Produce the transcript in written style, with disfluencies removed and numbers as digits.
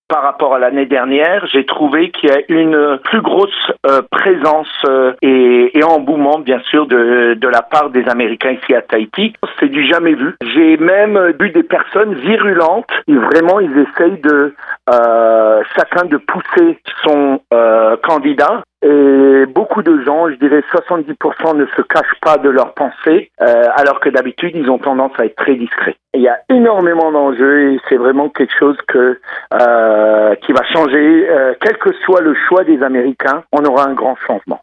par rapport à l'année dernière, j'ai trouvé qu'il y a une plus grosse présence et engouement, bien sûr, de la part des Américains ici à Tahiti. C'est du jamais vu. J'ai même vu des personnes virulentes. Et vraiment, ils essayent de chacun de pousser son candidat. Et beaucoup de gens, je dirais 70%, ne se cachent pas de leurs pensées, alors que d'habitude, ils ont tendance à être très discrets. Il y a énormément d'enjeux et c'est vraiment quelque chose qui va changer. Quel que soit le choix des Américains, on aura un grand changement.